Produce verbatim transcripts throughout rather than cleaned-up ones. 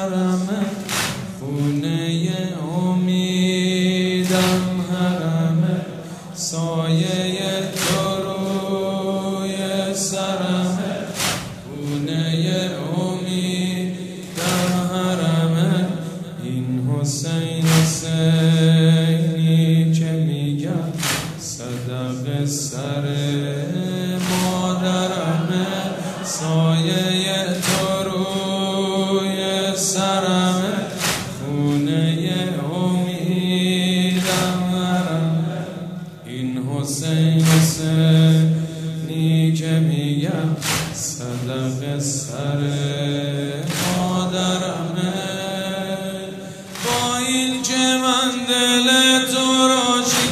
سرمه خونه امیدم حرمه سایه تو روی سرمه خونه امیدم حرمه این حسین حسینی که میگم صدق سر مادرمه سایه تو روی سرمه خونه امیدم حرمه این حسین حسینی که میگم صدق سر مادرمه با این که من دل تو را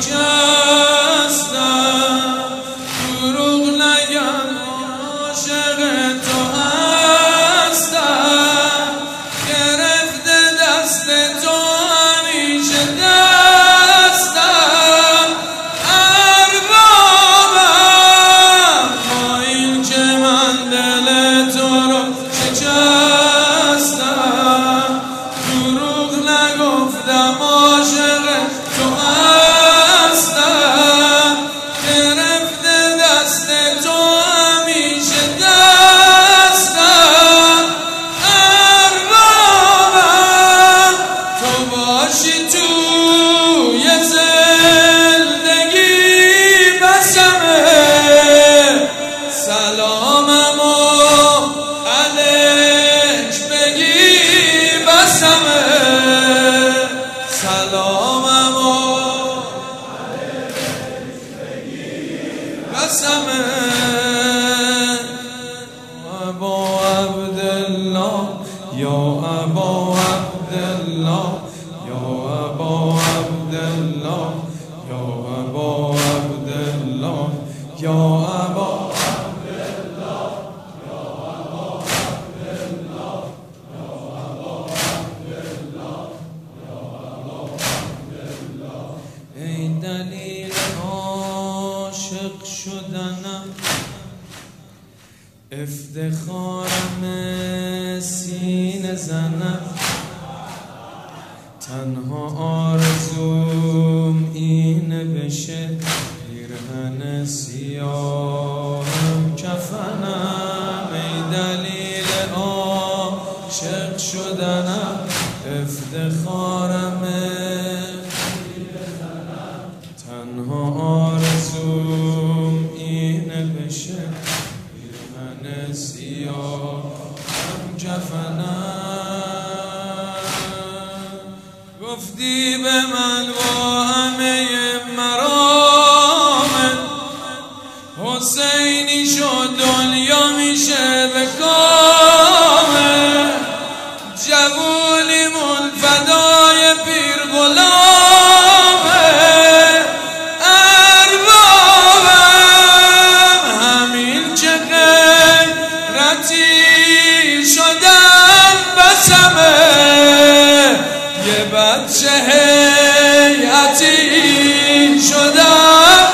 شکستم دروغ نگم عاشق تو هستم گرفته دست تو همیشه دستم اربابم با این که من دل تو را شکستم دروغ نگفتم عاشق تو هستم گرفته دست تو همیشه دستم اربابم تو باشی توی زندگی بسمه سلامم و علیک بگی بسمه سلامم و بسمه ابا عبدالله یا ابا عبدالله یا ابا عبدالله یا ابا عبدالله یا ابا ای دلیل عاشق شدنم افتخارم سینه زنم تنها آرزوم اینه بشه پیرهن سیاهم کفنم ای دلیل عاشق شدنم افتخارم تنها آرزوم اینه بشه پیرهن سیاهم کفنم گفتی به من با همه مرامت حسینی شد دنیا میشه به کامه جوونیمون فدای پیر غلامه اربابم همین که غیرتی شدم بسمه یه بچه هیئتی شدم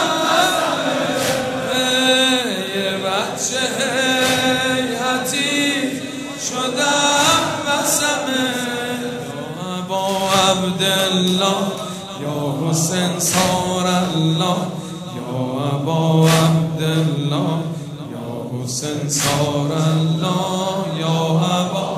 یه بچه هیئتی شدم بسمه یا ابا عبدالله یا حسین سار الله یا ابا عبدالله یا حسین سار الله یا ابا